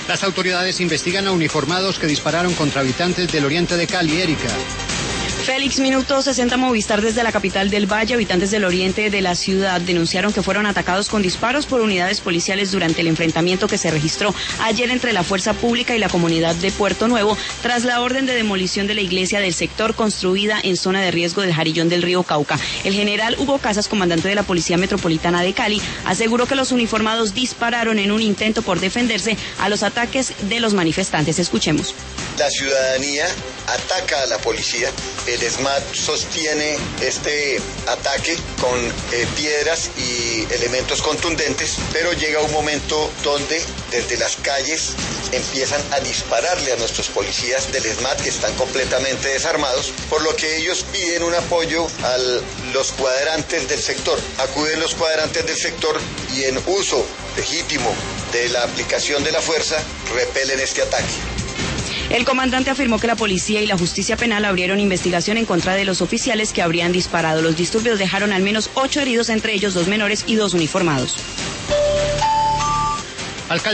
Las autoridades investigan a uniformados que dispararon contra habitantes del oriente de Cali. Erika. Félix, minuto 60 Movistar desde la capital del Valle. Habitantes del oriente de la ciudad denunciaron que fueron atacados con disparos por unidades policiales durante el enfrentamiento que se registró ayer entre la fuerza pública y la comunidad de Puerto Nuevo tras la orden de demolición de la iglesia del sector construida en zona de riesgo del Jarillón del río Cauca. El general Hugo Casas, comandante de la Policía Metropolitana de Cali, aseguró que los uniformados dispararon en un intento por defenderse a los ataques de los manifestantes. Escuchemos. La ciudadanía ataca a la policía. El ESMAD sostiene este ataque con piedras y elementos contundentes, pero llega un momento donde desde las calles empiezan a dispararle a nuestros policías del ESMAD que están completamente desarmados, por lo que ellos piden un apoyo a los cuadrantes del sector. Acuden los cuadrantes del sector y en uso legítimo de la aplicación de la fuerza repelen este ataque. El comandante afirmó que la policía y la justicia penal abrieron investigación en contra de los oficiales que habrían disparado. Los disturbios dejaron al menos 8 heridos, entre ellos 2 menores y 2 uniformados.